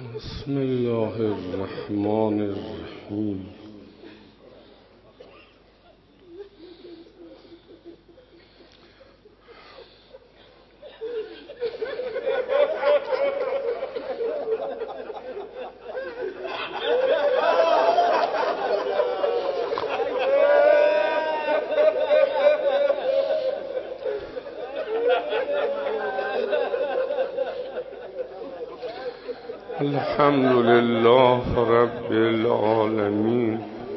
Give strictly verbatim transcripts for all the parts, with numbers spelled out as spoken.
بسم الله الرحمن الرحیم. الحمد لله رب العالمین،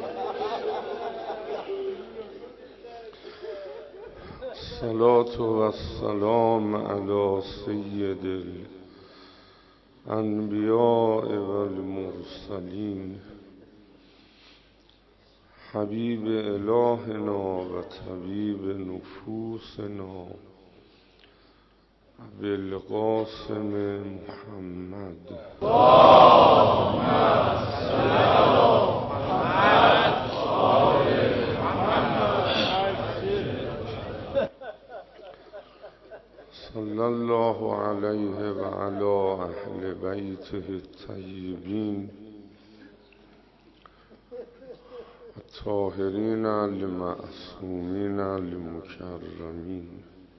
الصلاة والسلام علی سید الانبیاء والمرسلین، حبیب الهنا و طبیب نفوسنا بالقاسم محمد. اللهم صل علی محمد و آل محمد. صلی الله علیه و علی اهل بیته الطیبین الطاهرین المعصومین المکرمین.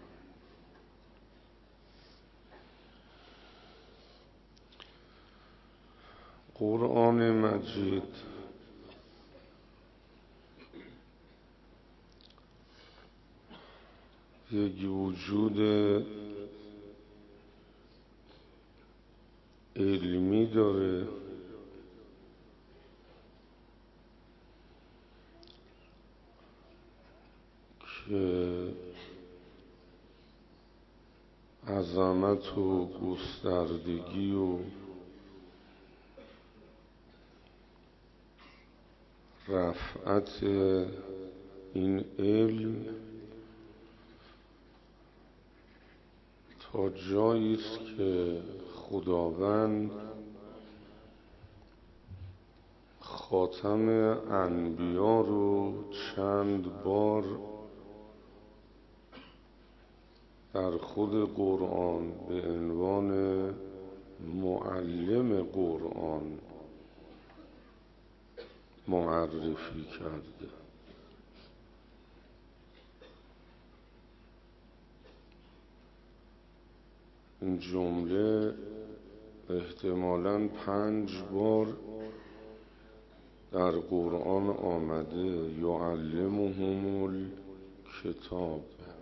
قرآن مجید یک وجود علمی داره که عظمت و گستردگی و رفعت این علم تا جایی است که خداوند خاتم انبیا رو چند بار در خود قرآن به عنوان معلم قرآن معرفی کرده. این جمله احتمالاً پنج بار در قرآن آمده، یعلمهم الکتاب،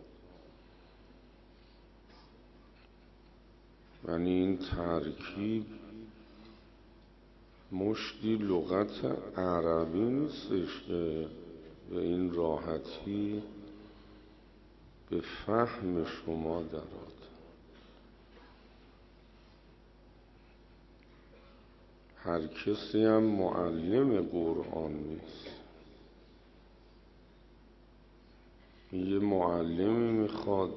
یعنی این ترکیب مشتی لغت عربی نیستش که به این راحتی به فهم شما درآد. هر کسی هم معلم قرآن نیست. یه معلمی میخواد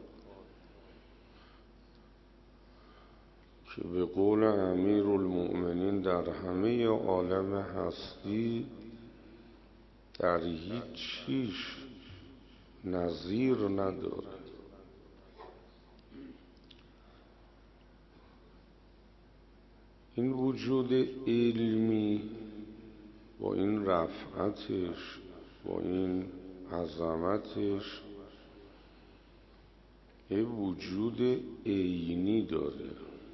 که به قول امیر المؤمنین در همه عالم هستی در هیچ چیش نظیر نداره. این وجود علمی با این رفعتش، با این عظمتش، یه وجود عینی داره،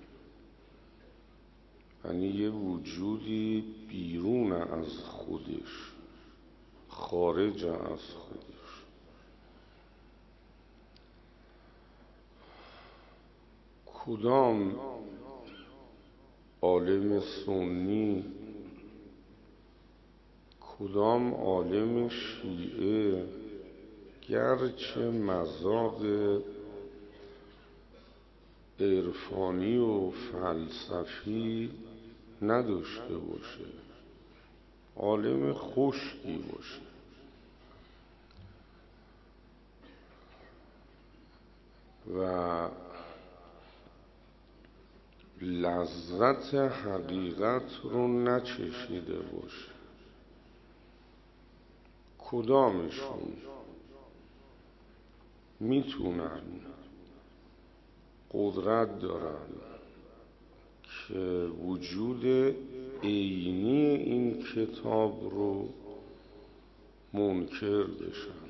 یعنی یه وجودی بیرون از خودش، خارج از خودش. کدام عالم سنی، کدام عالم شیعه گرچه مذاق عرفانی و فلسفی نداشته باشه، عالم خشکی باشه، و لذت حقیقت رو نچشیده باشه، کدامشون میتونن، قدرت دارن که وجود عینی این کتاب رو منکر بشن.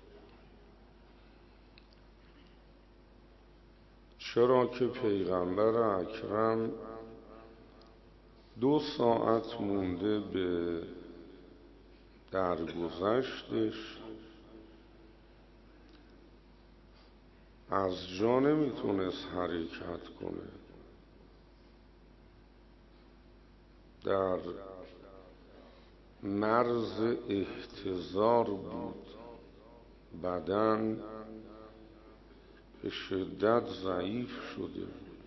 چرا که پیغمبر اکرم دو ساعت مونده به درگذشتش از جا نمیتونست حرکت کنه، در مرز احتضار بود، بدن به شدت ضعیف شده بود.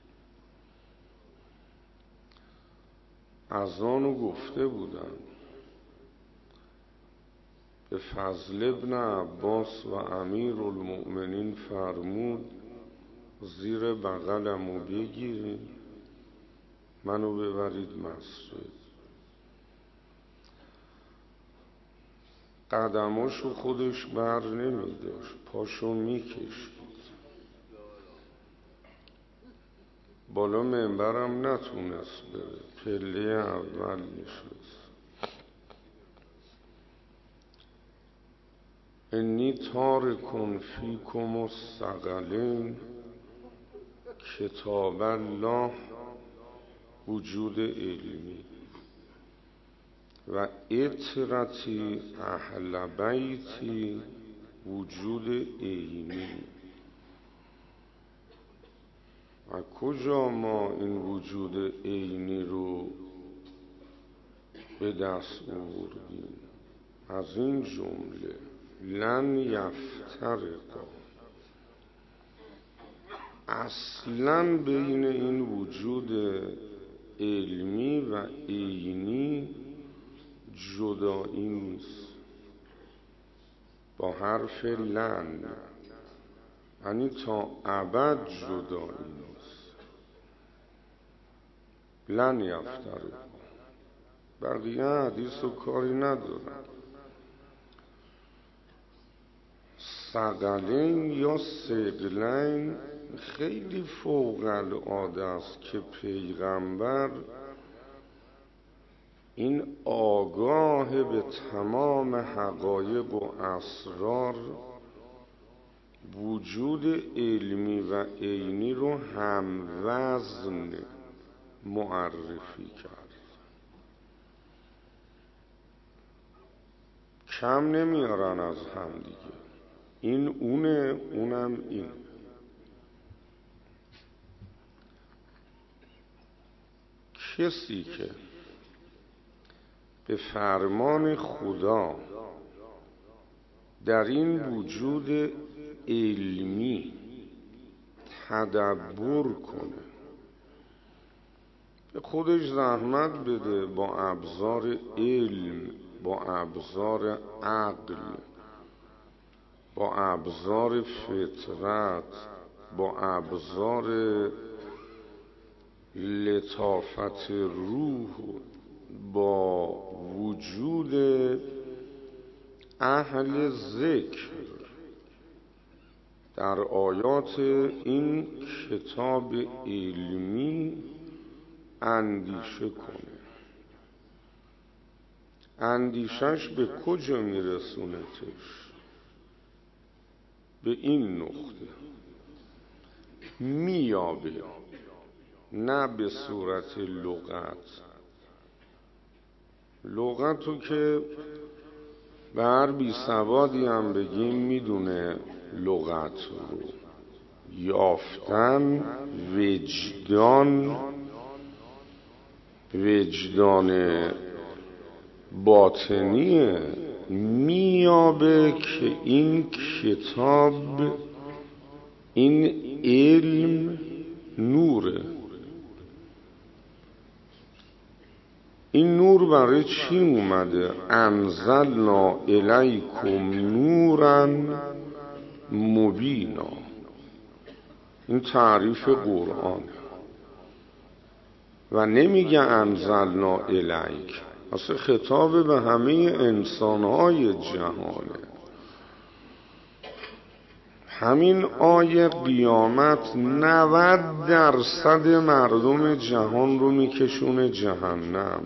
از آنو گفته بودن به فضل ابن عباس و امیر المؤمنین فرمود زیر بغلمو بگیرید منو ببرید مسجد. قدماشو خودش بر نمی داشت، پاشو می کشید. بالا منبرم نتونست بره، پله اول نشست. انی تارکن فیکم الثقلین کتاب الله وجود علمی و اطرتی اهل بیتی وجود عینی. و کجا ما این وجود عینی رو به دست آوردیم؟ از این جمله لن یفترقا، اصلاً بین این وجود علمی و عینی جدایی نیست. با حرف لن یعنی تا ابد جدایی نیست. لن یفترقا. بقیه حدیث و کاری ندارن. ثقلین یا ثقلین خیلی فوق العاده است که پیغمبر این آگاه به تمام حقایق و اسرار وجود علمی و عینی رو هم وزن معرفی کرد. کم نمیارن از هم دیگه. این اونه، اونم این. کسی که به فرمان خدا در این وجود علمی تدبر کنه، به خودش زحمت بده، با ابزار علم، با ابزار عقل، با ابزار فطرت، با ابزار لطافت روح، با وجود اهل ذکر در آیات این کتاب علمی اندیشه کنه. اندیشش به کجا میرسونتش؟ به این نقطه میابه، نه به صورت لغت. لغتو که به هر بی سوادی هم بگیم میدونه لغت رو. یافتن وجدان، وجدان باطنیه، میابه که این کتاب، این علم نوره. این نور برای چی اومده؟ انزلنا الیکم نورا مبینا. این تعریف قرآن. و نمیگه انزلنا الیک، اصلا خطاب به همه انسانهای جهانه. همین آیه قیامت نود درصد مردم جهان رو میکشونه جهنم.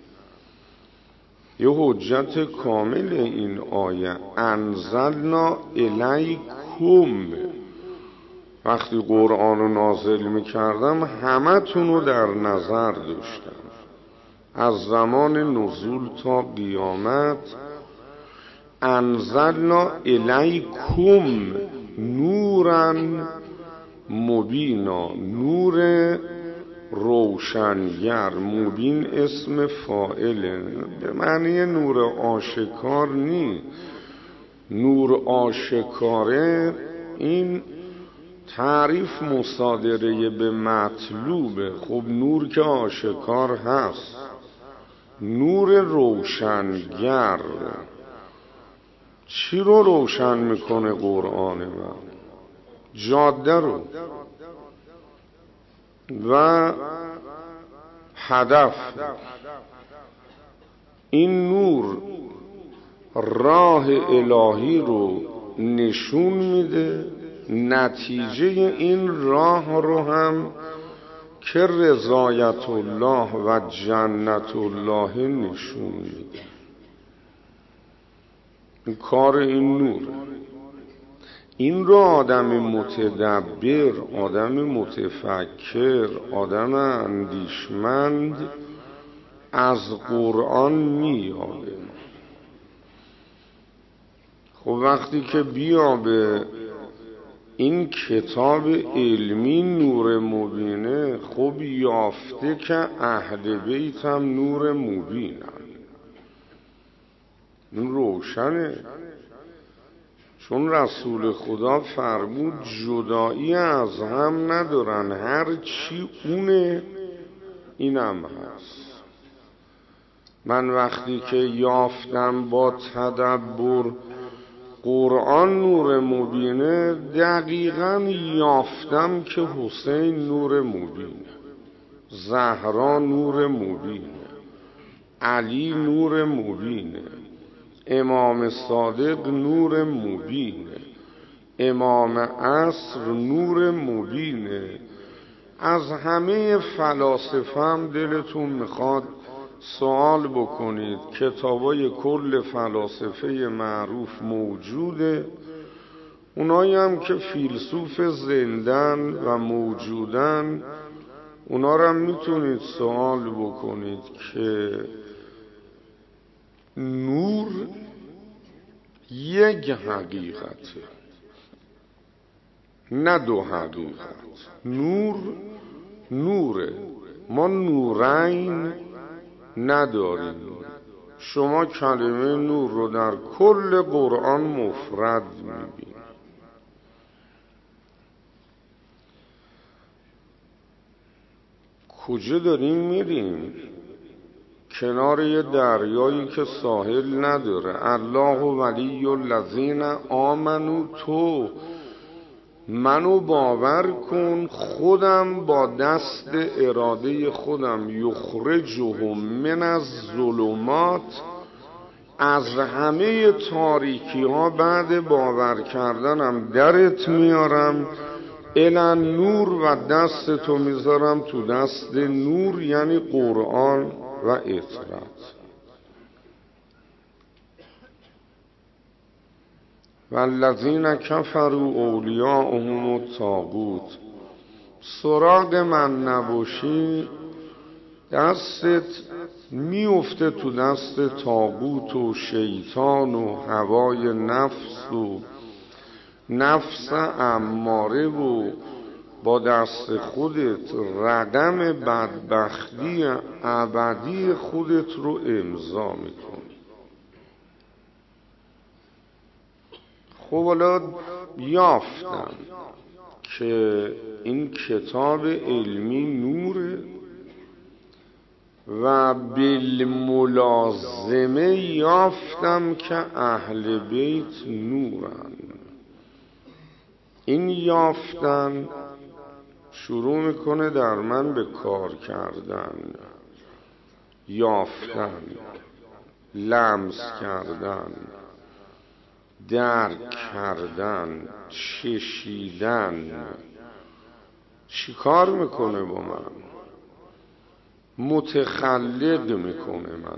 یه حجت کامل این آیه انزلنا الیکم، وقتی قرآن رو نازل میکردم همه تونو در نظر داشتم، از زمان نزول تا قیامت. انزلنا الیکم نورا مبینا، نور روشنگر. مبین اسم فاعله، به معنی نور آشکار نی. نور آشکاره این تعریف مصادره به مطلوبه. خب نور که آشکار هست، نور روشنگر. چی رو روشن میکنه قرآن من؟ جاده رو و هدف. این نور راه الهی رو نشون میده، نتیجه این راه رو هم که رضایت الله و جنت الله نشون میده. این کار این نور. این رو آدم متدبر، آدم متفکر، آدم اندیشمند از قرآن میابه. خب وقتی که بیابه این کتاب علمی نور مبینه، خب یافته که اهل بیت هم نور مبینن. این روشنه، چون رسول خدا فرمود جدایی از هم ندارن، هر چی اونه اینم هست. من وقتی که یافتم با تدبر قرآن نور مبینه، دقیقاً یافتم که حسین نور مبینه، زهرا نور مبینه، علی نور مبینه، امام صادق نور مبینه، امام عصر نور مبینه. از همه فلاسفه هم دلتون میخواد سوال بکنید، کتابای کل فلاسفه معروف موجوده، اونایی هم که فیلسوف زندن و موجودن، اونا رو هم میتونید سوال بکنید که نور یک حقیقته، نه دو حقیقت. نور نوره، ما نورین نداریم. شما کلمه نور رو در کل قرآن مفرد میبینید. کجا داریم میریم؟ کنار یه دریایی که ساحل نداره. الله ولی الذین آمنو، تو منو باور کن، خودم با دست اراده خودم یخرجهم من الظلمات، از همه تاریکی ها بعد باور کردنم درت میارم، الی نور، و دست تو میذارم تو دست نور، یعنی قرآن و اطرت. والذین کفروا اولیاءهم الطاغوت، سراغ من نباشی دستت میفته تو دست طاغوت و شیطان و هوای نفس و نفس اماره، و با دست خودت رقم بدبختی ابدی خودت رو امضا میکنی. خب حالا یافتم که این کتاب علمی نوره و بالملازمه یافتم که اهل بیت نورن. این یافتن شروع میکنه در من به کار کردن، یافتن، لمس کردن. درک کردن، چشیدن. چی کار میکنه با من؟ متخلق میکنه من.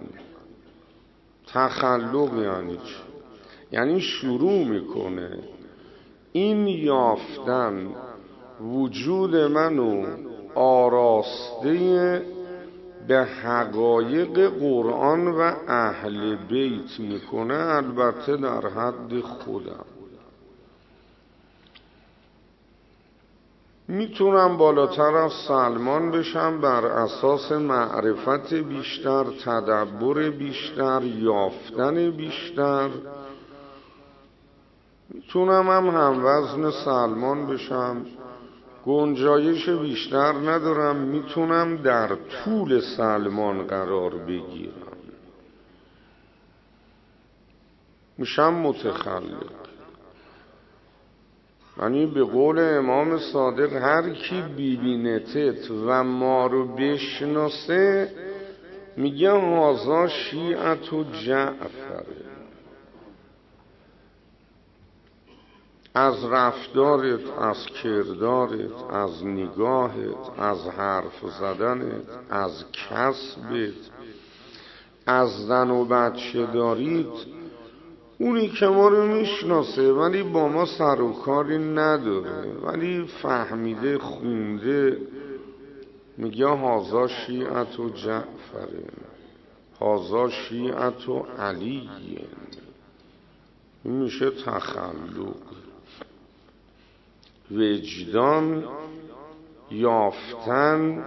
تخلق یعنی چی؟ یعنی شروع میکنه این یافتن وجود منو آراسته به حقایق قرآن و اهل بیت میکنه، البته در حد خودم. میتونم بالاتر از سلمان بشم بر اساس معرفت بیشتر، تدبر بیشتر، یافتن بیشتر. میتونم هم هموزن سلمان بشم، گنجایش بیشتر ندارم، میتونم در طول سلمان قرار بگیرم، میشم متخلق. یعنی به قول امام صادق هر کی ببینتت و ما رو بشناسه میگه هازا شیعت و جعفره. از رفتارت، از کردارت، از نگاهت، از حرف زدنت، از کسبت، از زن و بچه داریت، اونی که ما رو میشناسه ولی با ما سر و کاری نداره، ولی فهمیده، خونده، میگه هازا شیعت و جعفره، هازا شیعت و علیه. این میشه تخلق. وجدان، یافتن،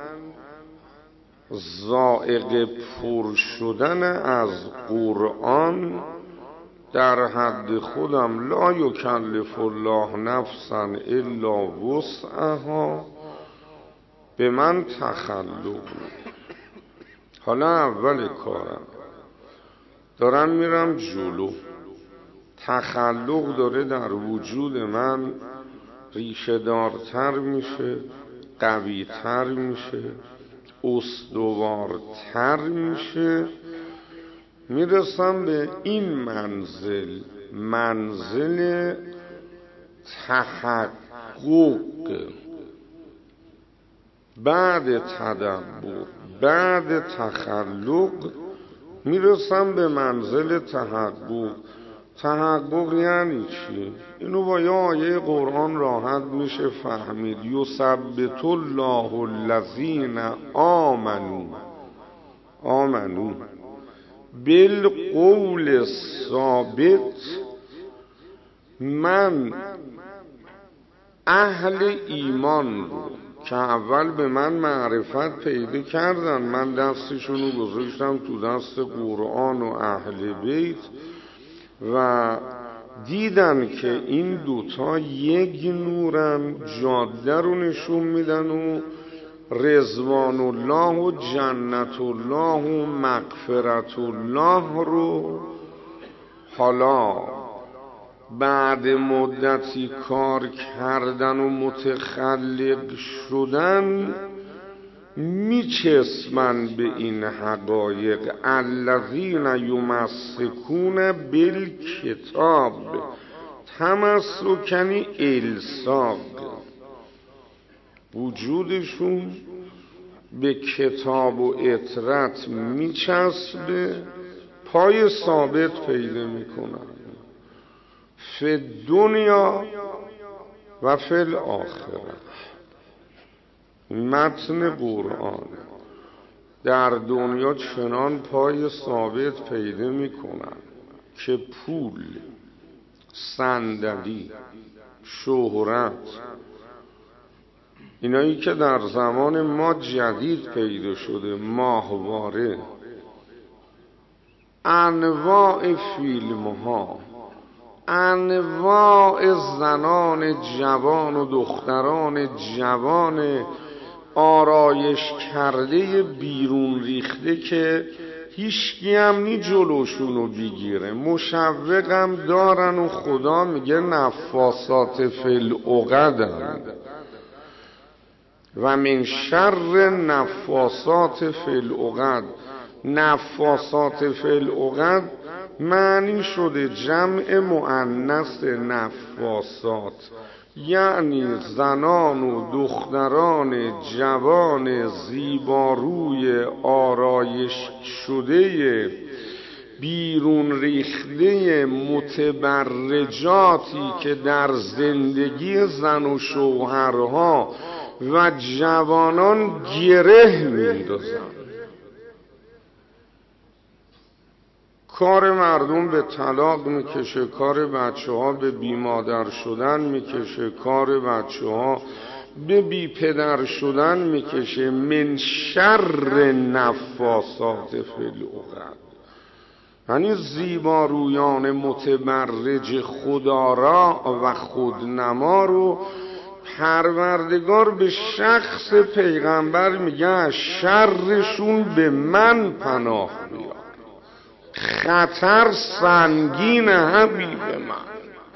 ذائقه پر شدن از قرآن در حد خودم. لا یکلف الله نفسا الا وسعها. به من تخلق. حالا اول کارم دارم میرم جلو. تخلق داره در وجود من ریشه دارتر میشه، قویتر میشه، استوارتر میشه. میرسم به این منزل، منزل تحقق. بعد تدبر، بعد تخلق میرسم به منزل تحقق. تحقق یعنی چی؟ اینو با یه آیه قرآن راحت میشه فهمید. یثبت الله الذین آمنوا آمنوا بالقول ثابت. من اهل ایمان رو که اول به من معرفت پیدا کردن، من دستشون رو گذاشتم تو دست قرآن و اهل بیت و دیدن که این دوتا یک نورن، جاده رو نشون میدن و رضوان الله و جنت الله و مغفرت الله رو. حالا بعد مدتی کار کردن و متخلق شدن میچسبن به این حقایق. الذین یمسکون بالکتاب، تمسکنی الساق، وجودشون به کتاب و اطرت میچسبه، پای ثابت پیدا میکنن فی دنیا و فی الاخره. متن قرآن در دنیا چنان پای ثابت پیدا میکنن که پول، صندلی، شهرت، اینایی که در زمان ما جدید پیدا شده، ماهواره، انواع فیلم ها، انواع زنان جوان و دختران جوان آرایش کرده بیرون ریخته که هیچکی هم نی جلوشونو بگیره، مشوقم دارن و خدا میگه نفاسات فی العقدن و من شر نفاسات فی العقد. نفاسات فی العقد معنی شده جمع مؤنث نفاسات، یعنی زنان و دختران جوان زیباروی آرایش شده بیرون ریخته متبرجاتی که در زندگی زن و شوهرها و جوانان گره میندازن. کار مردم به طلاق میکشه، کار بچه ها به بی مادر شدن میکشه، کار بچه ها به بی پدر شدن میکشه. من شر نفاسات فی العقد، یعنی زیبارویان متبرج خودآرا و خودنما رو پروردگار به شخص پیغمبر میگه شرشون به من پناه بیار، خطر سنگین حبیب من،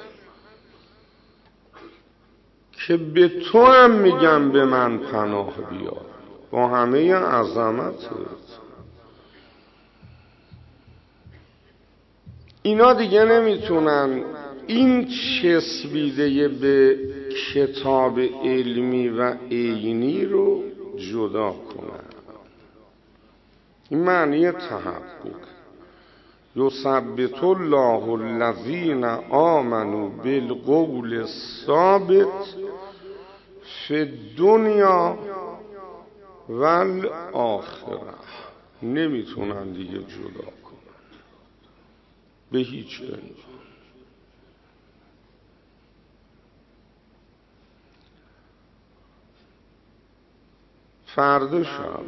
که به تو هم میگم به من پناه بیار با همه عظمتت. اینا دیگه نمیتونن این چسبیده به کتاب علمی و عینی رو جدا کنن. این معنی تحقق. یثبت الله الذین آمنوا بالقول الثابت فی الدنیا والآخره. نمیتونن دیگه جدا کنن به هیچ عنوان. فردا شب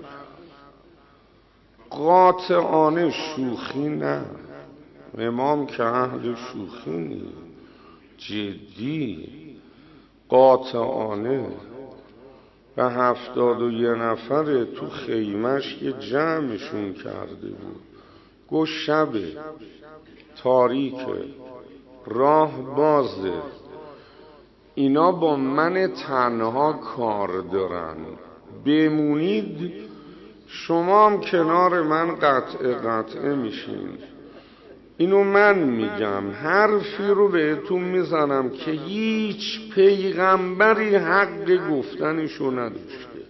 قاطعانه شوخی نه، امام که اهل شوخی نیست، جدی قاطعانه. و هفتاد و یه نفر تو خیمش که جمعشون کرده بود، گو شبه تاریکه راه بازه، اینا با من تنها کار دارن، بمونید شما هم کنار من قطعه قطعه میشین. اینو من میگم، حرفی رو بهتون میزنم که هیچ پیغمبری حق گفتنشو نداشته،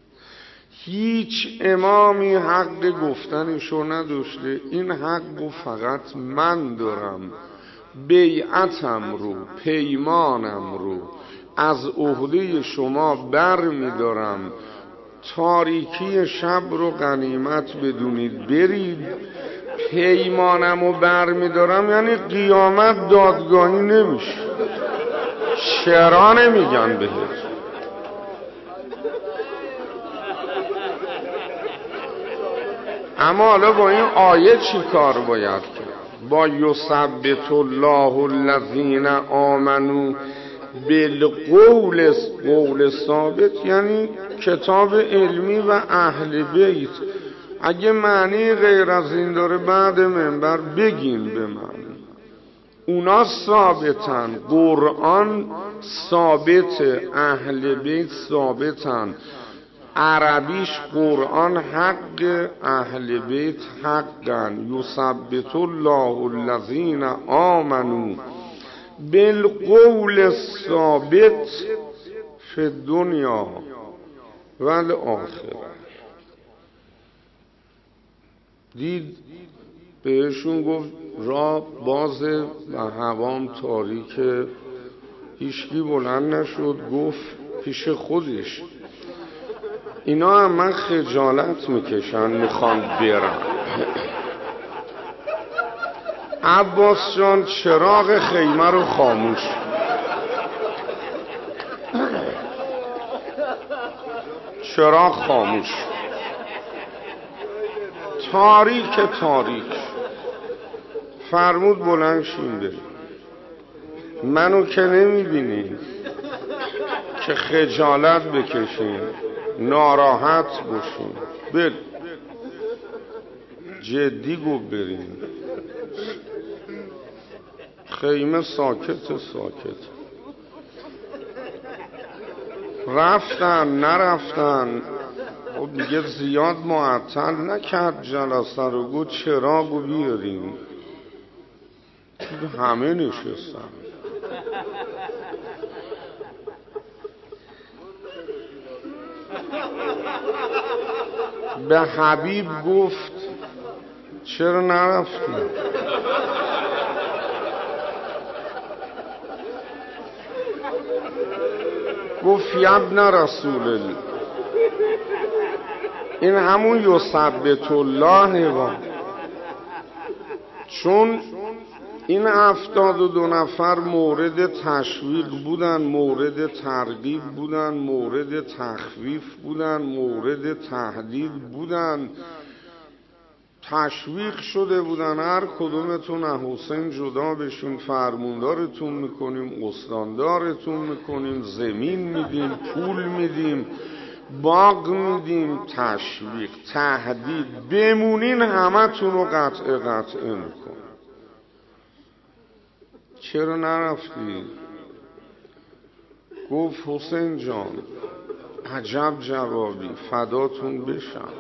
هیچ امامی حق گفتنشو نداشته. این حق رو فقط من دارم. بیعتم رو، پیمانم رو از عهده شما بر میدارم. تاریکی شب رو غنیمت بدونید، برید. پیمانم رو بر میدارم یعنی قیامت دادگاهی نمیشه. چرا نمیگن بهت؟ اما حالا با این آیه چی کار باید کرد؟ با یثبت الله الذین آمنوا بالقول قول ثابت، یعنی کتاب علمی و اهل بیت. اگه معنی غیر از این داره بعد منبر بگین به من. اونا ثابتن، قرآن ثابت، اهل بیت ثابتن. عربیش قرآن حق، اهل بیت حقن. یثبت الله الذین آمنوا بالقول الثابت فی الدنیا والآخره. دید بهشون گفت راه بازه و هوام تاریکه. هیچکی بلند نشد، گفت پیش خودش اینا هم من خجالت میکشن میخوان برم. عباس جان چراغ خیمه رو خاموش، چراغ خاموش، تاریک تاریک. فرمود بلند شین بریم. منو که نمیبینی که خجالت بکشین، ناراحت باشین، بر جدی گو بریم. خیمه ساکت ساکت. رفتن نرفتن، خب دیگه زیاد معطل نکرد جلسه رو. گفت چراغو بیاریم. همه نشستن. به حبیب گفت چرا نرفتی؟ گفت یبن رسول الله، این همون یثبت الله با، چون این هفتاد و دو نفر مورد تشویق بودن، مورد ترغیب بودن، مورد تخویف بودن، مورد تهدید بودن، تشویق شده بودن هر کدومتون از حسین جدا بشین، فرموندارتون میکنیم، استاندارتون میکنیم، زمین میدیم، پول میدیم، باغ میدیم، تشویق، تهدید، بمونین همتون رو قطع قطعه میکن. چرا نرفتی؟ گفت حسین جان عجب جوابی، فداتون بشم.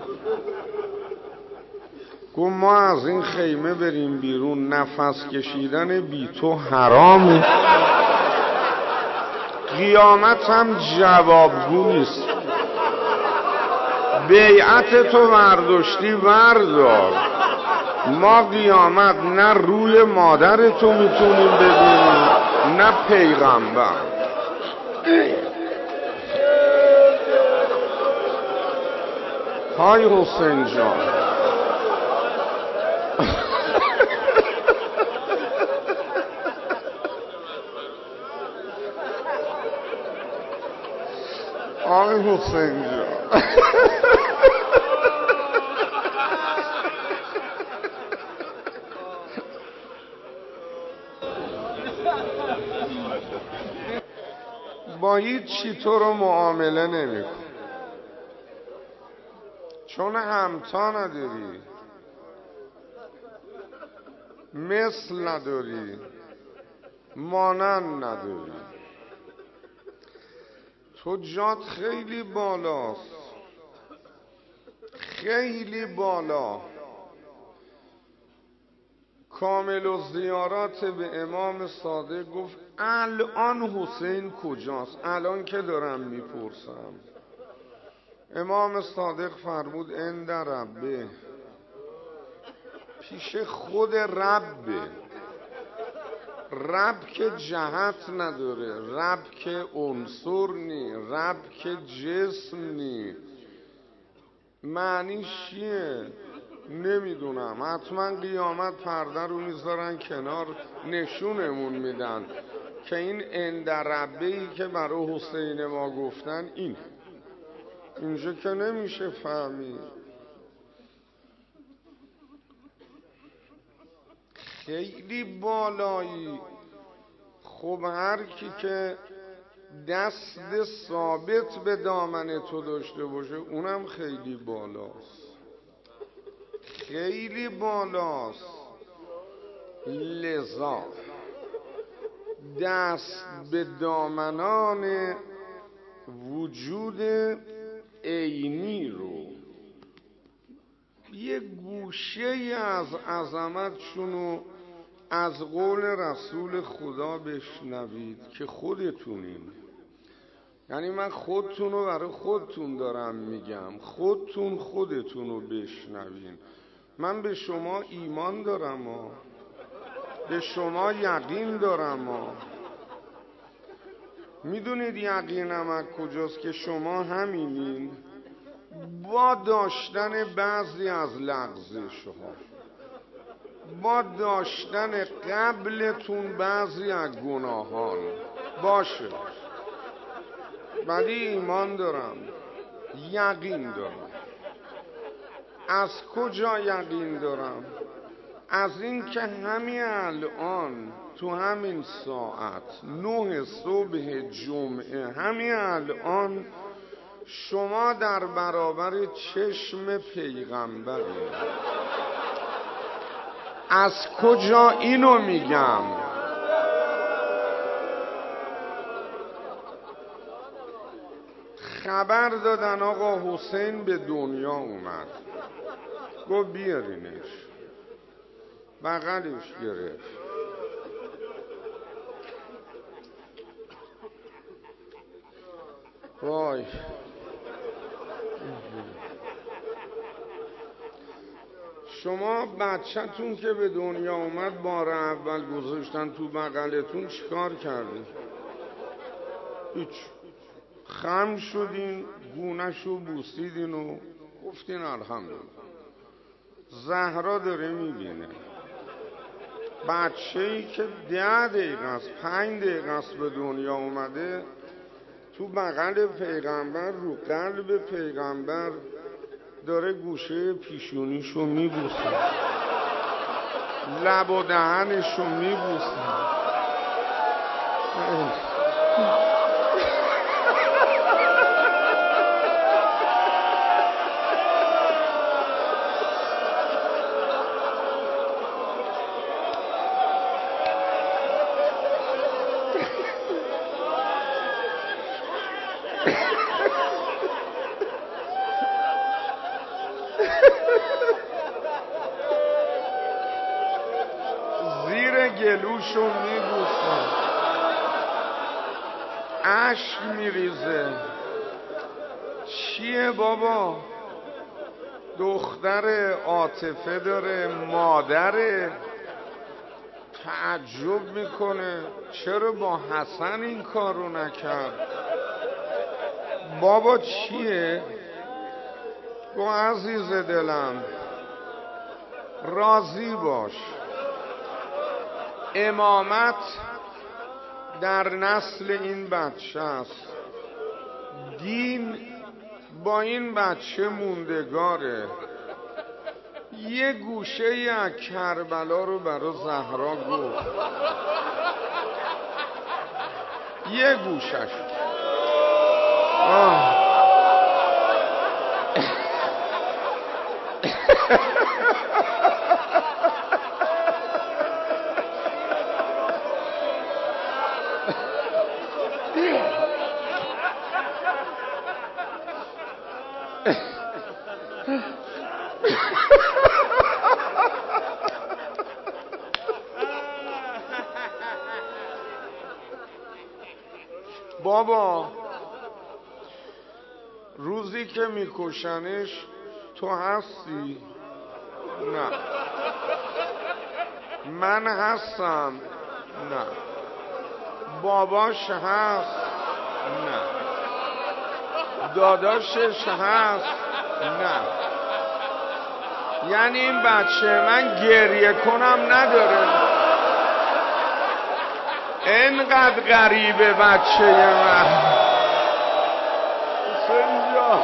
گفت ما از این خیمه بریم بیرون، نفس کشیدن بی تو حرامه، قیامت هم جوابگو نیست. بیعت تو برداشتی بردار، ما قیامت نه روی مادر تو میتونیم ببینیم نه پیغمبر. های حسین جان، های حسین جان، با هیچ چی تو رو معامله نمی کن، چون همتا نداری، مثل نداری، مانند نداری. تو جات خیلی بالاست، خیلی بالا. کامل و زیارات به امام صادق گفت الان حسین کجاست؟ الان که دارم میپرسم. امام صادق فرمود عند ربه، پیش خود ربه. رب که جهت نداره، رب که عنصر نی، رب که جسم نی. معنیش چیه؟ نمیدونم. حتما قیامت پرده رو میذارن کنار، نشونمون میدن که این عند ربه‌ای که برای حسین ما گفتن این اینجا که نمیشه فهمید. خیلی بالایی. خب هر کی که دست ثابت به دامن تو داشته باشه اونم خیلی بالاست، خیلی بالاست. لذا دست به دامنان وجود عینی رو یه گوشه از عظمتشونو از قول رسول خدا بشنوید که خودتونین. یعنی من خودتون رو برای خودتون دارم میگم، خودتون خودتون رو بشنوین. من به شما ایمان دارم ها، به شما یقین دارم ها. میدونید یقینم از کجاست؟ که شما همینین با داشتن بعضی از لغزش ها، با داشتن قبلتون بعضی از گناهان. باشه، ولی ایمان دارم، یقین دارم. از کجا یقین دارم؟ از این که همین الان تو همین ساعت نه صبح جمعه، همین الان شما در برابر چشم پیغمبرید. از کجا اینو میگم؟ خبر دادن آقا حسین به دنیا اومد. گفت بیارینش. بغلش گرفت، وای شما بچه‌تون که به دنیا اومد بار اول گذاشتن تو بغلتون چیکار کردین؟ هیچ. خم شدین، گونه‌شو بوسیدین و گفتین الحمدلله. زهرا داره میبینه بچه‌ای که ده دقیقه است پنج دقیقه است به دنیا اومده تو بغل پیغمبر رو قلب پیغمبر داره گوشه پیشونیشو میبوسه، لب و دهنشو میبوسه. زیر گلوشو میبوسه، اشک میریزه. چیه بابا؟ دختر عاطفه داره، مادره. تعجب میکنه چرا با حسن این کارو نکرد. بابا چیه؟ گو عزیز دلم راضی باش، امامت در نسل این بچه است، دین با این بچه موندگاره. یه گوشه از کربلا رو برای زهرا گفت، یه گوشش. آه. بابا روزی که میکشنش تو هستی؟ نه. من هستم؟ نه. باباش هست؟ نه. داداشش هست؟ نه. یعنی این بچه من گریه کنم نداره؟ اینقدر غریبه بچه من. حسین جان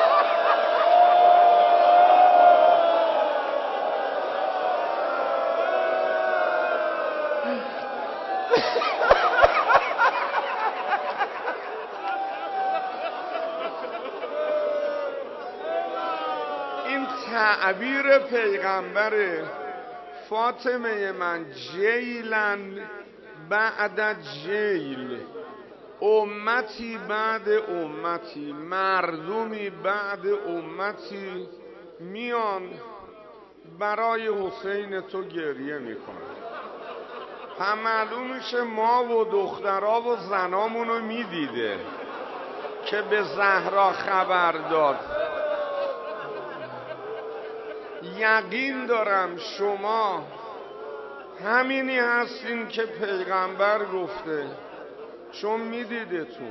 این تعبیر پیغمبر. فاطمه من جیلن بعد جیل، امتی بعد امتی، مردمی بعد امتی میان برای حسین تو گریه میکنن. هم معلوم میشه ما و دخترها و زنامونو میدیده که به زهرا خبر داد. یقین دارم شما همینی هستین که پیغمبر گفته، چون میدیدتون.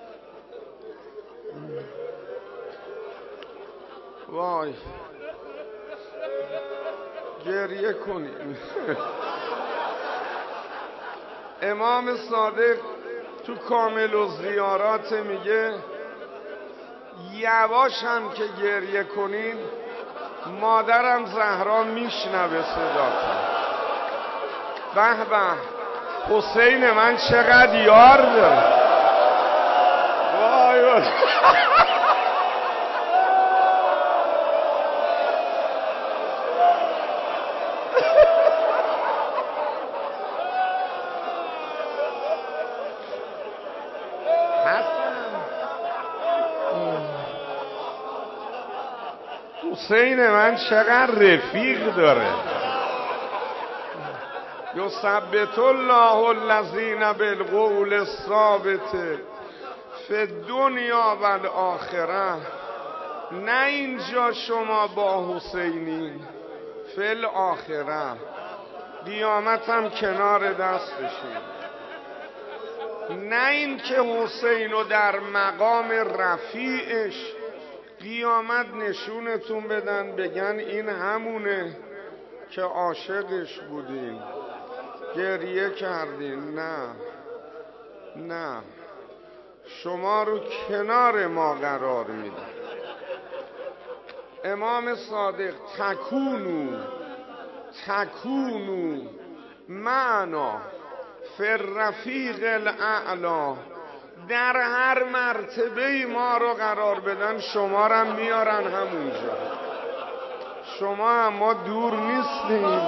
وای گریه کنیم. امام صادق تو کامل و زیارات میگه یواش هم که گریه کنین مادرم زهرا میشنوه صداتون. به به حسین من چقدر یار داره. وای وای حسین من چقدر رفیق داره. یثبت الله الذین بالقول الثابت فی دنیا و الاخره، نه اینجا شما با حسینین، فی الاخره قیامت هم کنار دستشین. نه این که حسین رو در مقام رفیعش قیامت نشونتون بدن بگن این همونه که عاشقش بودین گریه کردین. نه نه، شما رو کنار ما قرار میدن. امام صادق تکونو تکونو معنا فی الرفیق الاعلی، در هر مرتبه ما رو قرار بدن شما رو میارن همونجا. شما اما دور نیستیم.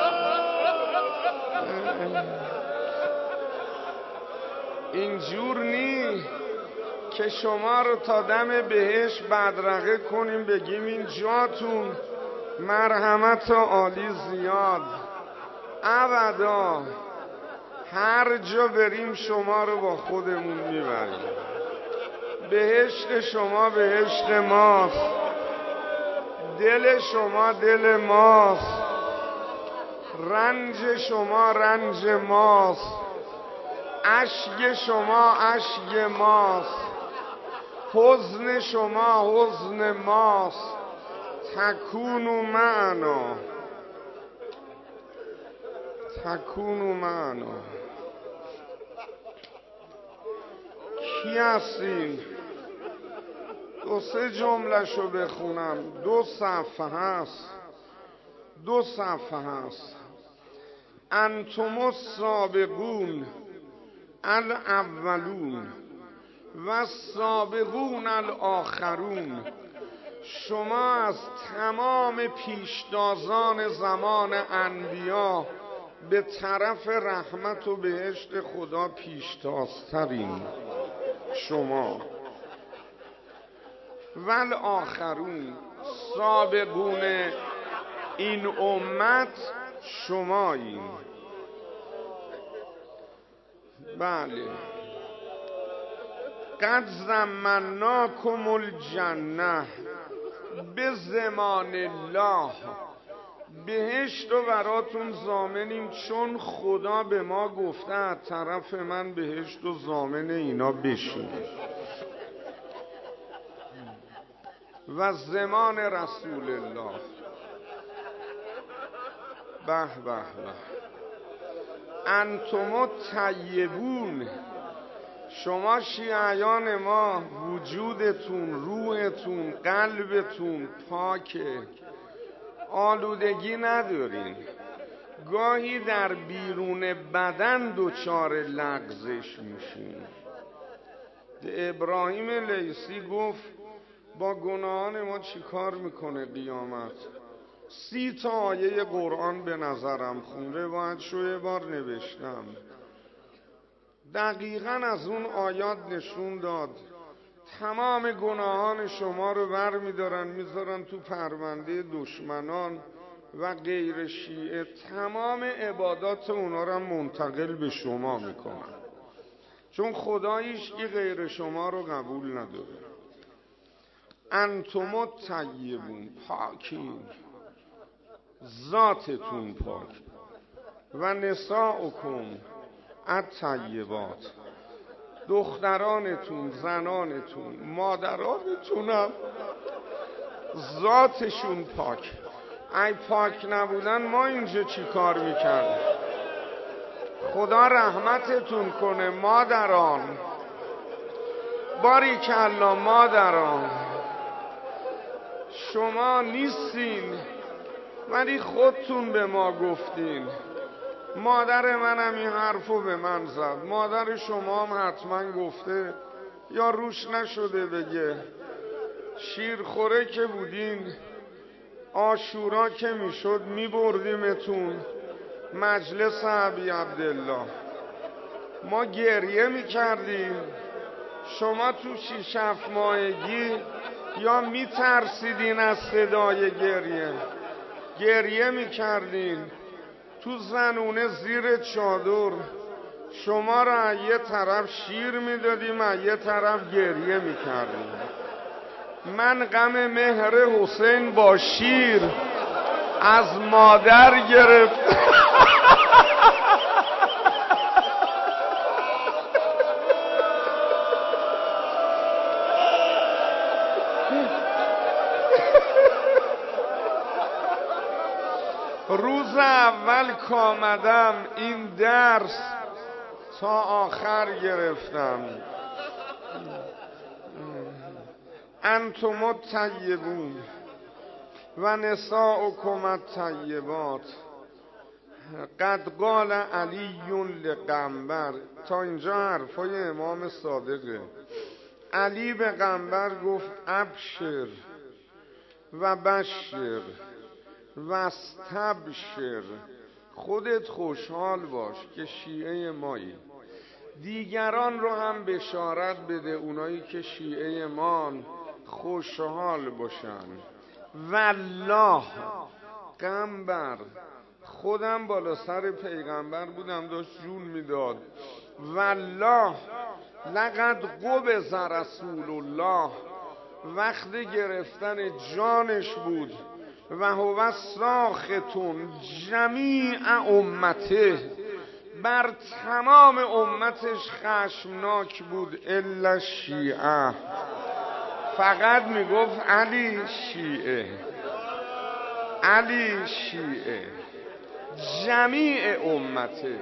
اینجور نی که شما رو تا دم بهش بدرقه کنیم بگیم این جاتون مرحمت عالی زیاد. ابدا، هر جا بریم شما رو با خودمون میبریم. بهشت شما بهشت ماست، دل شما دل ماست، رنج شما رنج ماست، اشک شما اشک ماست، حزن شما حزن ماست. تکونو معنا تکونو معنا. کی هستین؟ دو سه جمله شو بخونم. دو صفحه هست، دو صفحه هست. انتم السابقون الاولون و السابقون الاخرون. شما از تمام پیشتازان زمان انبیا به طرف رحمت و بهشت خدا پیشتازترین شما. ول آخرون، سابقون این امت شمایین. بله. قد زمناکم الجنه به زمان الله، بهشت رو براتون ضامنیم چون خدا به ما گفته از طرف من بهشت و ضامن اینا بشینه. و زمان رسول الله. به به به. انتم طیبون، شما شیعیان ما وجودتون روحتون قلبتون پاکه، آلودگی ندارین. گاهی در بیرون بدن دچار لغزش میشین. ابراهیم لیثی گفت با گناهان ما چی کار میکنه قیامت؟ سی تا آیه قرآن به نظرم خونده، باید شو بار نوشتم. دقیقاً از اون آیات نشون داد تمام گناهان شما رو بر میدارن میذارن تو پرونده دشمنان و غیر شیعه، تمام عبادات اونا رو منتقل به شما میکنن، چون خدا هیچکی غیر شما رو قبول نداره. انتم الطیبون، پاکین، ذاتتون پاک. و نساؤکم الطیبات، دخترانتون زنانتون مادرانتون هم ذاتشون پاک. ای پاک نبودن ما اینجا چی کار میکردیم؟ خدا رحمتتون کنه مادران، باریکالله مادران. شما نیستین ولی خودتون به ما گفتین. مادر منم این حرفو به من زد، مادر شما هم حتما گفته یا روش نشده بگه. شیرخوره که بودین، عاشورا که میشد میبردیمتون مجلس ابی عبدالله، ما گریه میکردیم. شما تو شیش هفت ماهگی یا میترسیدین از صدای گریه، گریه میکردین تو زنونه زیر چادر. شما را یه طرف شیر میدادیم یه طرف گریه میکردیم. من غم مهر حسین با شیر از مادر گرفت. روز اول کامدم این درس تا آخر گرفتم. انتم الطیبون و نساؤکم الطیبات قد قال علی لقنبر. تا اینجا حرفای امام صادقه. علی به قنبر گفت ابشر و بشر و استبشر، خودت خوشحال باش که شیعه مایی، دیگران رو هم بشارت بده اونایی که شیعه مان خوشحال باشن. والله قنبر، خودم بالا سر پیغمبر بودم داشت جون میداد. والله لقد قبض رسول الله، وقت گرفتن جانش بود. و هو ساخطون جمیع امته، بر تمام امتش خشمناک بود الا شیعه، فقط میگفت علی شیعه، علی شیعه، جمیع امته.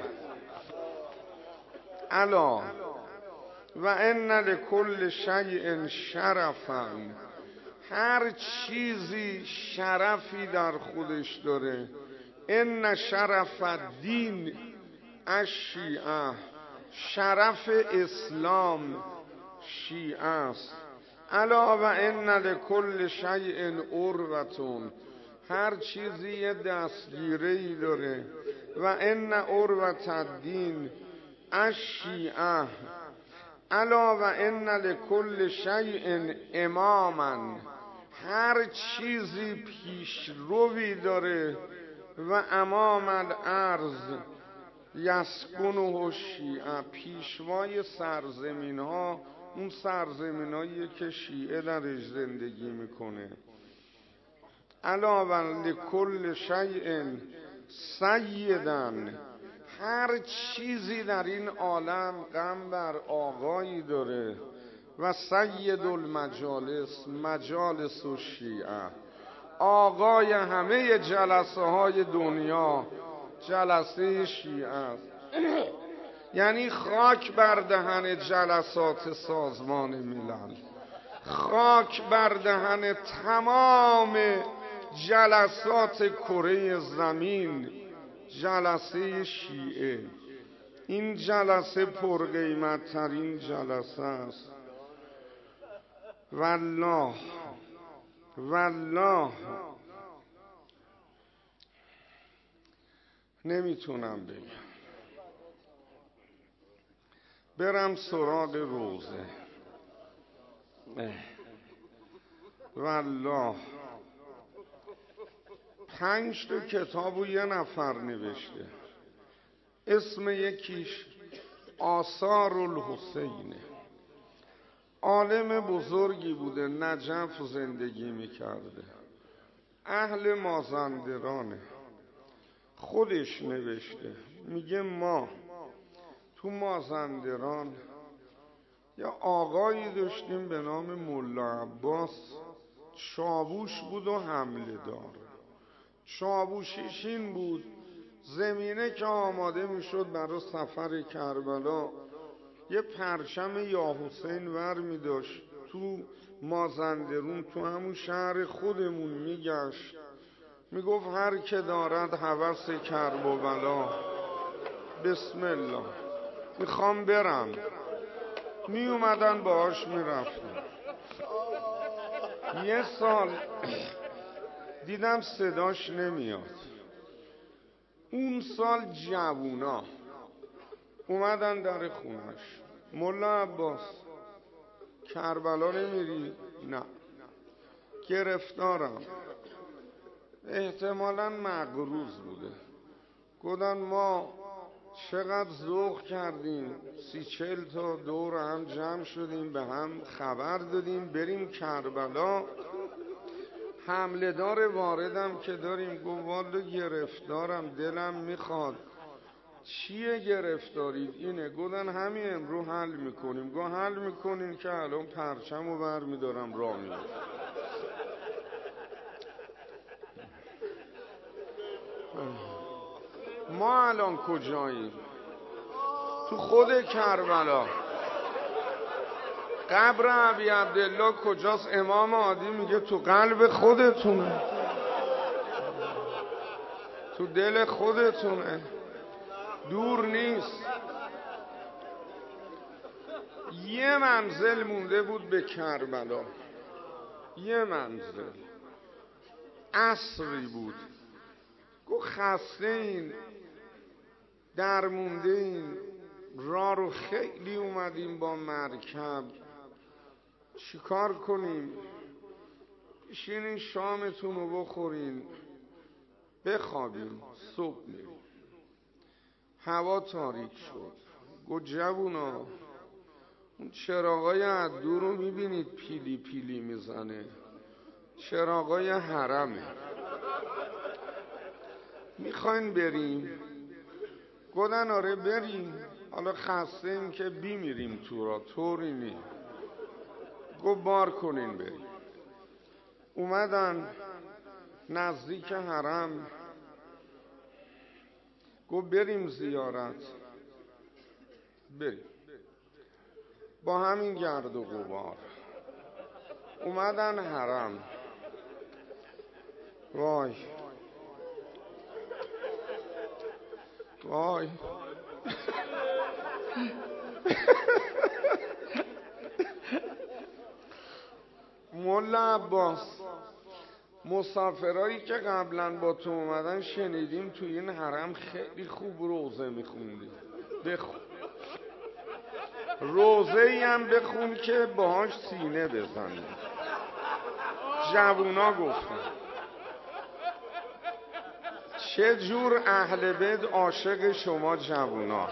الا و ان لکل شیء شرفا، هر چیزی شرفی در خودش داره. ان شرف الدین الشیعه، شرف اسلام شیعه است. الا و ان لکل شیء عروة، هر چیزی یه دستگیره‌ای داره. و ان عروة الدین الشیعه. الا و ان لکل شیء اماما، هر چیزی پیشروی داره. و امام الارض یسکنه شیعه، پیشوای سرزمین ها اون سرزمین هایی که شیعه درش زندگی میکنه. الا و لکل شیء سیدن، هر چیزی در این عالم غم بر آقایی داره. و سید المجالس، مجالس و شیعه، آقای همه جلسه های دنیا جلسه شیعه است. یعنی خاک بر دهن جلسات سازمان ملل، خاک بر دهن تمام جلسات کره زمین جلسه شیعه. این جلسه پرقیمت ترین جلسه است. والله والله نمیتونم بگم. برم سراغ روزه. والله پنج تا کتابو یه نفر نوشته. اسم یکیش آثار الحسینه. عالم بزرگی بوده، نجف زندگی میکرده، اهل مازندرانه. خودش نوشته، میگه ما تو مازندران یا آقایی داشتیم به نام ملا عباس، چاووش بود و حمله دار. چاووشیش این بود زمینه که آماده میشد برای سفر کربلا، یه پرچم یا حسین ور می داشت تو مازندرون، تو همون شهر خودمون میگشت، میگفت هر که دارد هوس کرب و بلا بسم الله میخوام برم. می اومدن باهاش میرفتن. یه سال دیدم صداش نمیاد. اون سال جوونا اومدن در خونش، ملا عباس کربلا نمیری؟ نه. گرفتارم، احتمالاً مغروض بوده. گفتن ما چقدر ذوق کردیم، سی چل تا دور هم جمع شدیم، به هم خبر دادیم بریم کربلا. حمله دار واردم که داریم، گفت والا گرفتارم دلم میخواد. چیه گرفتارید؟ اینه. گفتن همین امرو حل میکنیم. گفت حل میکنین که الان پرچم رو بر میدارم راه میرم. ما الان کجاییم؟ تو خود کربلا. قبر ابی عبدالله کجاست؟ امام عادی میگه تو قلب خودتونه، تو دل خودتونه، دور نیست. یه منزل مونده بود به کربلا، یه منزل. عصری بود. گفت خسته این، در مونده این، راه رو خیلی اومدیم با مرکب، چیکار کنیم؟ بشینین شامتون رو بخورین بخوابیم، صبح میریم. هوا تاریک شد. گفت جوونا، اون چراغای عدو رو میبینید پیلی پیلی میزنه؟ چراغای حرمه. میخواین بریم؟ گفتن آره بریم. حالا خسته ایم که بی میریم تو را، طوری نی. گفت بار کنین بریم. اومدن نزدیک حرم. گفت بریم زیارت. بریم. با همین گرد و غبار اومدن حرم. وای وای مولا عباس، مسافرایی که قبلا با تو اومدن شنیدیم تو این حرم خیلی خوب روزه میخوندی. بخون روزه ای هم بخون که باهاش سینه بزنی. جوونا گفتن چه جور اهل بیت عاشق شما جوونا،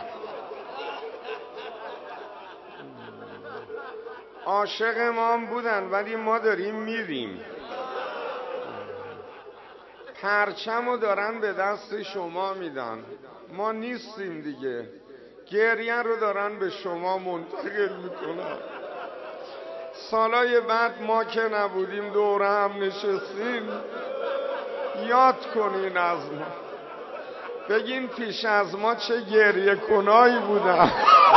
عاشق ما هم بودن ولی ما داریم میریم. پرچم رو دارن به دست شما میدن، ما نیستیم دیگه. گریه رو دارن به شما منتقل میکنن. سالای بعد ما که نبودیم دوره هم نشستیم، یاد کنین از ما، بگین پیش از ما چه گریه کنایی بودن.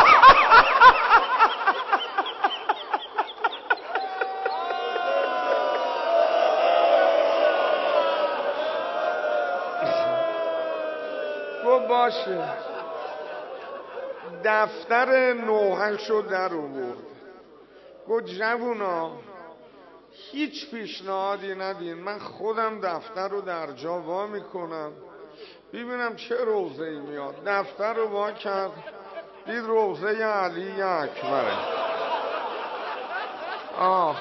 گفت باشه. دفتر نوحش رو در آورد. گفت جوونا هیچ پیشنهادی ندین، من خودم دفتر رو در جا وا میکنم ببینم چه روزه ای میاد. دفتر رو وا کرد، دید روزه علی اکبره. آه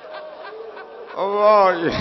وای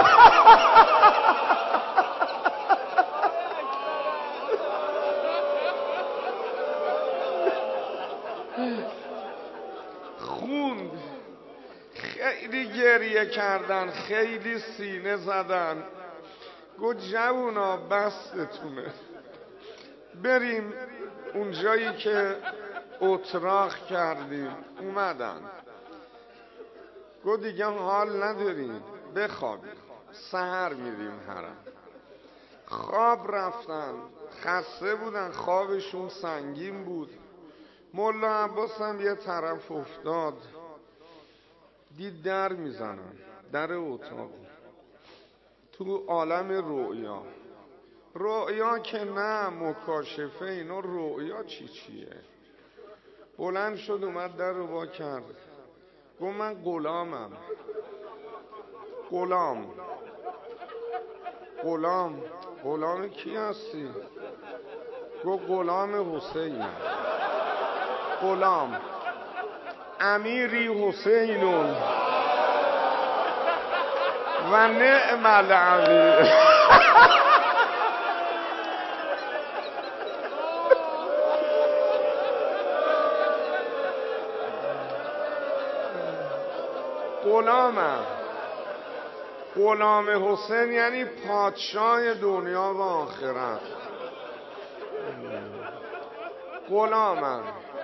خوند. خیلی گریه کردن، خیلی سینه زدن. گفت جوونا بستتونه، بریم اون جایی که اتراق کردیم. اومدن. گفت دیگه حال نداریم بخوابیم، سحر میریم حرم. خواب رفتن، خسته بودن، خوابشون سنگین بود. مولا عباس هم یه طرف افتاد، دید در میزنن، در اتاق، تو عالم رؤیا. رؤیا که نه مکاشفه، اینا رؤیا چی چیه؟ بلند شد اومد در رو وا کرد. گفت من غلامم. غلام غلام غلام کی هستی؟ گفت غلام حسینم. غلام امیری حسینون و نعم الامیر. غلامم. غلام حسین یعنی پادشاه دنیا و آخرت. غلامم.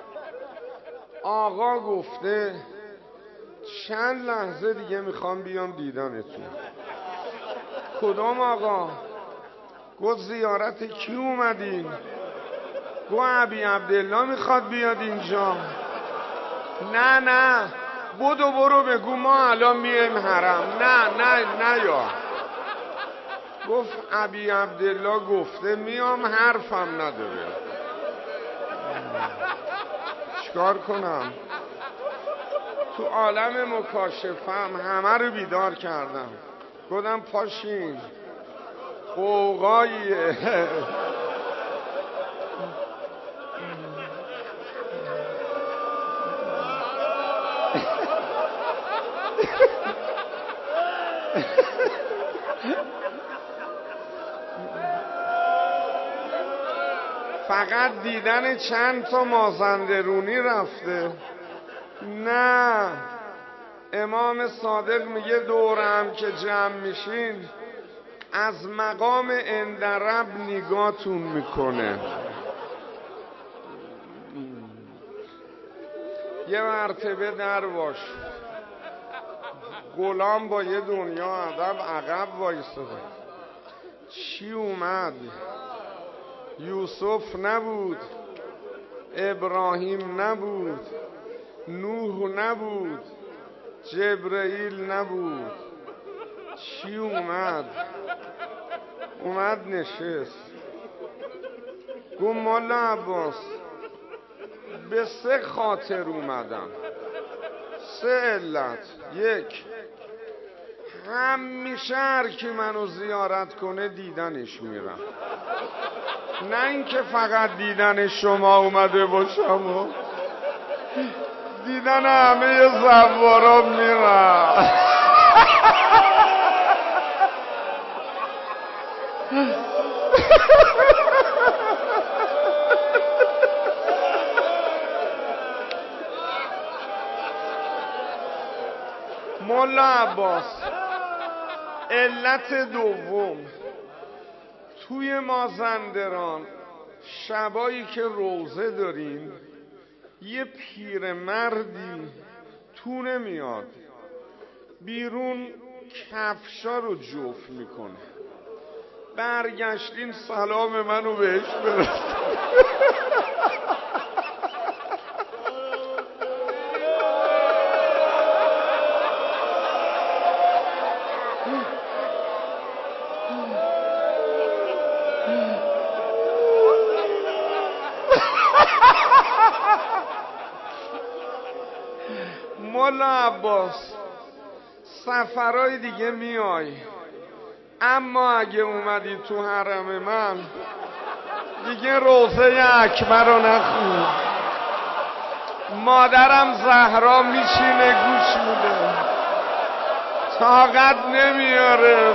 آقا گفته چند لحظه دیگه میخوام بیام دیدنتون. کدام آقا؟ گفت زیارت کی اومدین؟ گفت ابی عبدالله میخواد بیاد اینجا. نه نه بدو برو بگو ما الان میایم حرم. نه نه نه یا گفت ابی عبدالله گفته میام، حرفم نداره. چیکار کنم؟ تو عالم مکاشفم همه رو بیدار کردم، گفتم پاشین قوقاییه. فقط دیدن چند تا مازندرونی رفته. نه، امام صادق میگه دورم که جمع میشین از مقام اندرب نگاهتون میکنه. یه مرتبه درواش غلام با یه دنیا ادب عقب وایساده. چی اومد؟ یوسف نبود، ابراهیم نبود، نوح نبود، جبرئیل نبود. چی اومد؟ اومد نشست. گفت مولا عباس به سه خاطر اومدم، سه علت. یک، همیشه هر کی منو زیارت کنه دیدنش میرم، نه اینکه فقط دیدن شما اومده باشم و دیدن همه زوارا میرم. مولا عباس علت دوم، توی مازندران شبایی که روزه داریم یه پیرمردی تو نمیاد بیرون کفشا رو جفت میکنه. برگشتین سلام منو بهش برسید. مولا عباس سفرهای دیگه میای، اما اگه اومدی تو حرم من دیگه روزه اکبر رو نخون. مادرم زهرا میشینه گوش میده، طاقت نمیاره.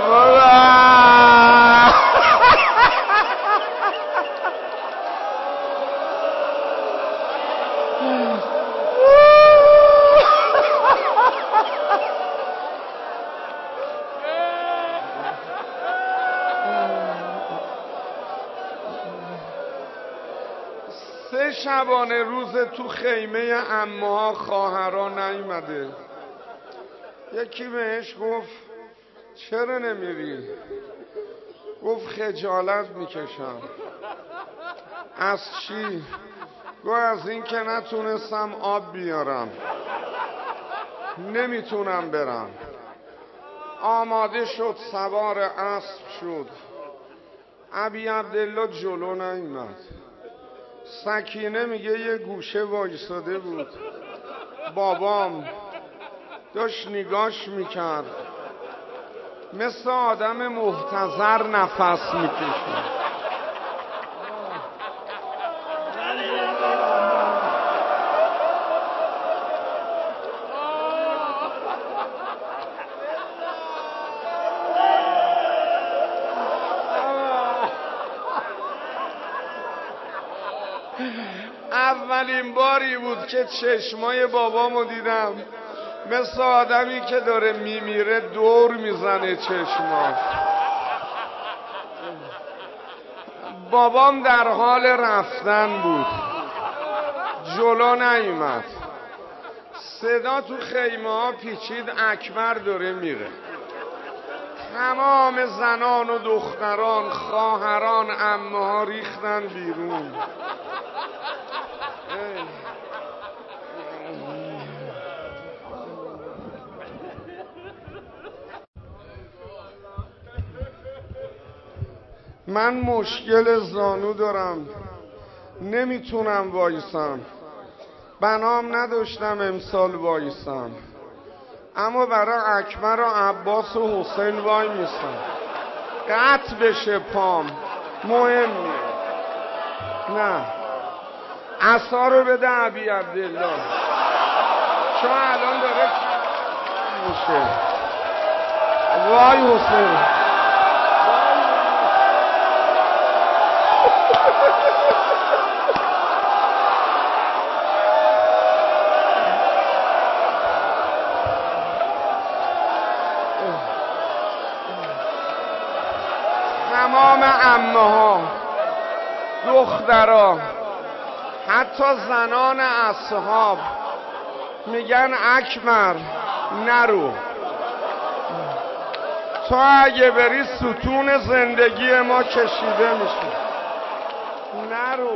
سه شبانه روز تو خیمه عمه‌ها خواهرها نیومده. یکی بهش گفت چرا نمیری؟ گفت خجالت میکشم. از چی؟ گفت از این که نتونستم آب بیارم، نمیتونم برم. آماده شد، سوار اسب شد. ابی عبدالله جلو نیامد. سکینه میگه یه گوشه وایساده بود، بابام داشت نگاش میکرد، مثل آدم محتضر نفس میکشید. اولین باری بود که چشمای بابامو دیدم مثل آدمی که داره میمیره دور میزنه چشماش. بابام در حال رفتن بود، جلو نیومد. صدا تو خیمه ها پیچید اکبر داره میره. تمام زنان و دختران، خواهران، عمه ها ریختن بیرون. من مشکل زانو دارم، نمیتونم وایسم. بنام نداشتم امسال وایسم، اما برای اکبر و عباس و حسین وای میسم. قطع بشه پام مهم نیست. نه، عصا رو بده ابی عبدالله، چون الان داره میشه. وای حسین، تمام عمه ها، دخترها، حتی زنان اصحاب میگن اکبر نرو، تو اگه بری ستون زندگی ما کشیده میشه. نرو.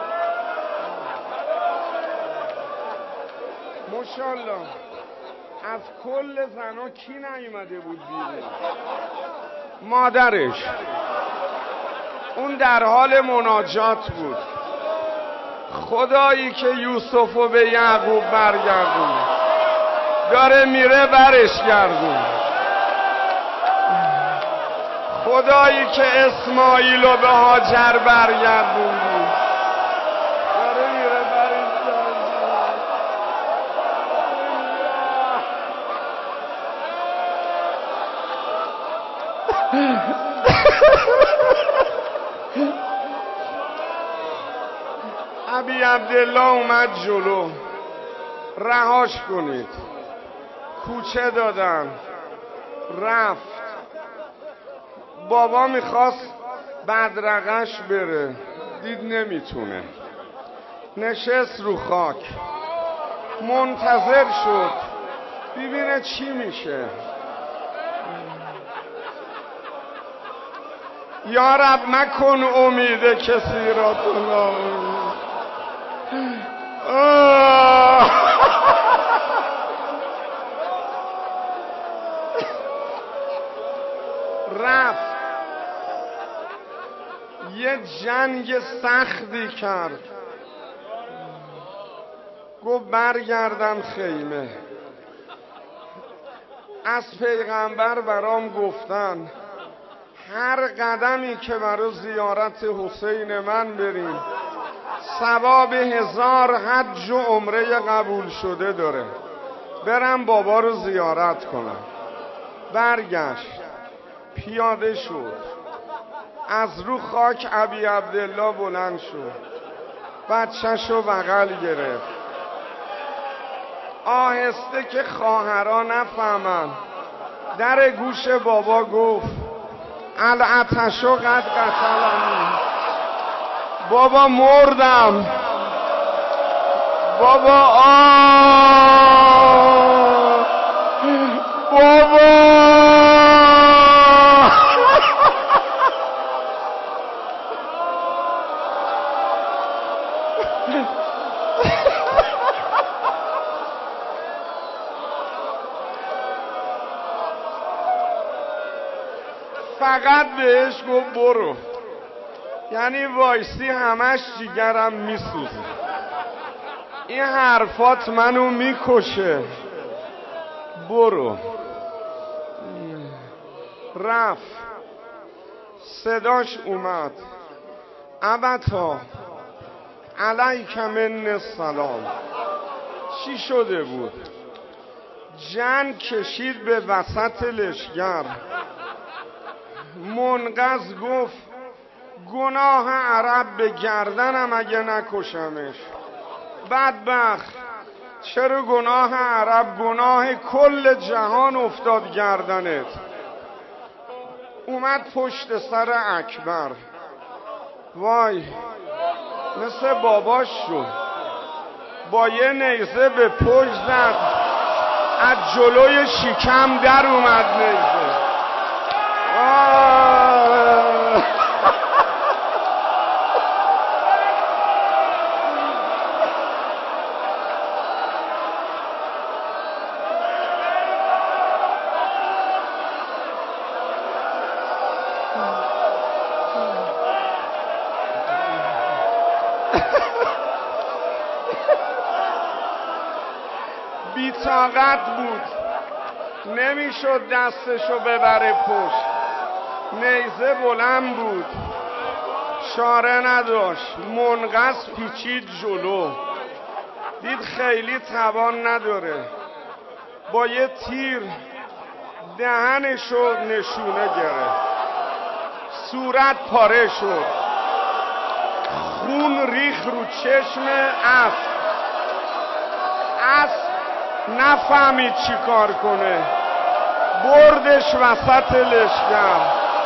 ماشاءالله از کل زنا کی نیومده بود بیرون؟ مادرش. اون در حال مناجات بود. خدایی که یوسفو به یعقوب برگردون، داره میره برش گردون. خدایی که اسماعیلو به هاجر برگردون، داره میره برش گردون. ابی عبدالله اومد جلو، رهاش کنید. کوچه دادن، رفت. بابا میخواست بدرقش بره، دید نمیتونه، نشست رو خاک، منتظر شد ببینه چی میشه. یا رب مکن امید کسی را تو ناامید. رفت یه جنگ سختی کرد، گفت برگردم خیمه. از پیغمبر برام گفتن هر قدمی که برای زیارت حسین من بریم ثواب هزار حج و عمره قبول شده داره. برم بابا رو زیارت کنم. برگشت، پیاده شد، از رو خاک ابی عبدالله بلند شد، بچه‌ش رو بغل گرفت. آهسته که خواهرها نفهمن در گوش بابا گفت العطش و قد قتلنی. بابا مردم. بابا آه بابا. فقط بهش گفت برو، یعنی وایسی همش جیگرم میسوزه، این حرفات منو میکشه، برو. رفت، صداش اومد ابتا علیک من السلام. چی شده بود؟ جن کشید به وسط لشگر. منقذ گفت گناه عرب به گردنم اگه نکشمش. بدبخت چرا گناه عرب، گناه کل جهان افتاد گردنت. اومد پشت سر اکبر، وای مثل باباش شد، با یه نیزه به پشت زد، از جلوی شکم در اومد نیزه. بی‌طاقت بود، نمیشد دستشو ببره پشت، نیزه بلند بود، شاره نداشت، منقص پیچید جلو، دید خیلی توان نداره، با یه تیر دهنشو نشونه گرفت، صورت پاره شد، خون ریخ رو چشم اسب. اسب نفهمید چی کار کنه، بردش وسط لشکر.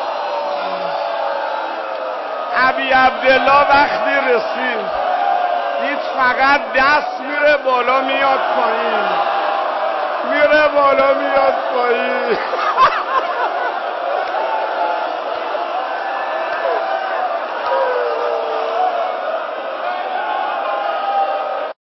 ابی عبدالله وقتی رسید دید فقط دست میره بالا میاد پایین، میره بالا میاد پایین.